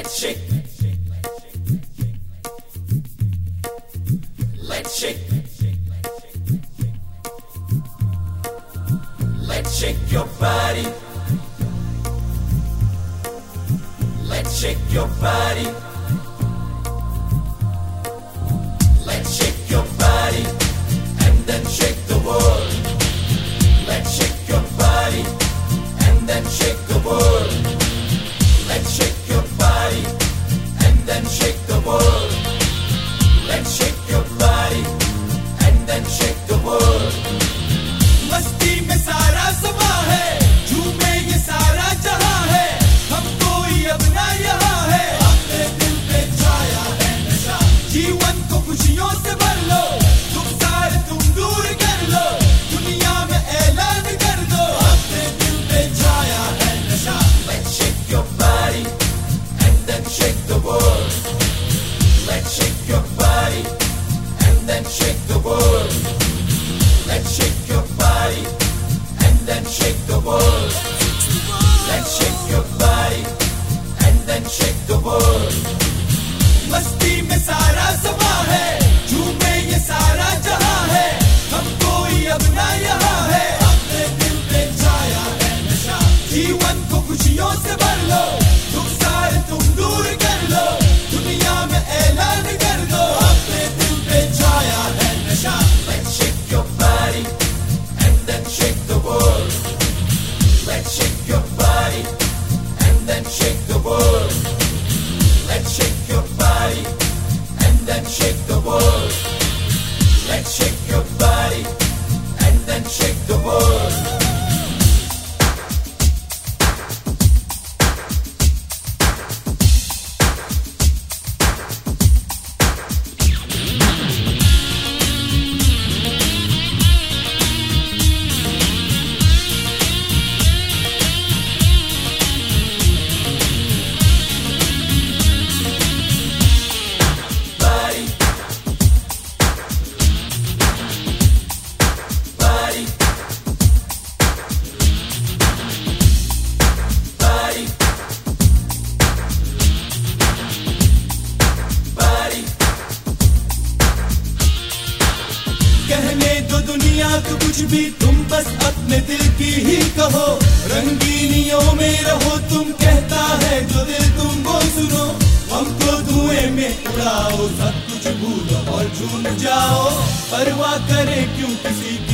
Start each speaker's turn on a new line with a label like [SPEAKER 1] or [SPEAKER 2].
[SPEAKER 1] Let's shake. Let's shake. Let's shake your body. Let's shake your body. Let's shake your body and then shake the world. Let's shake your body and then shake the world. Let's shake your body and then shake the world. Let's shake your body and then shake the world.
[SPEAKER 2] मस्ती में सारा समा है, झूमे ये सारा जहां है, हम कोई अपना यहाँ है, अपने दिल पे छाया है नशा, जीवन को खुशियों से भर लो, दुख सारे तुम दूर कर लो, दुनिया में ऐलान कर दो, अपने दिल पे छाया है नशा।
[SPEAKER 1] Let's shake your body and then shake the world. Let's shake your body and then shake the world. Let's shake your body and then shake the world. Let's shake your body and then shake the world.
[SPEAKER 2] मस्ती में सारा समा है, झूमे ये सारा जहां है, हम कोई अपना यहाँ है, अपने दिल पे छाया है नशा, जीवन को खुशियों से भर लो, दुख सारे तुम दूर कर लो, दुनिया में ऐलान कर दो, अपने दिल पे छाया है नशा।
[SPEAKER 1] Let's shake your body and then shake the world. Let's shake your body and then shake the world. Let's shake your body and then shake the world. Let's shake your body and then shake the world.
[SPEAKER 2] कहने दो दुनिया को कुछ भी, तुम बस अपने दिल की ही कहो, रंगीनियों में रहो तुम, कहता है जो दिल तुम वो सुनो, हमको धुएं में उड़ाओ, सब कुछ भूलो और झूम जाओ, परवाह करे क्यों किसी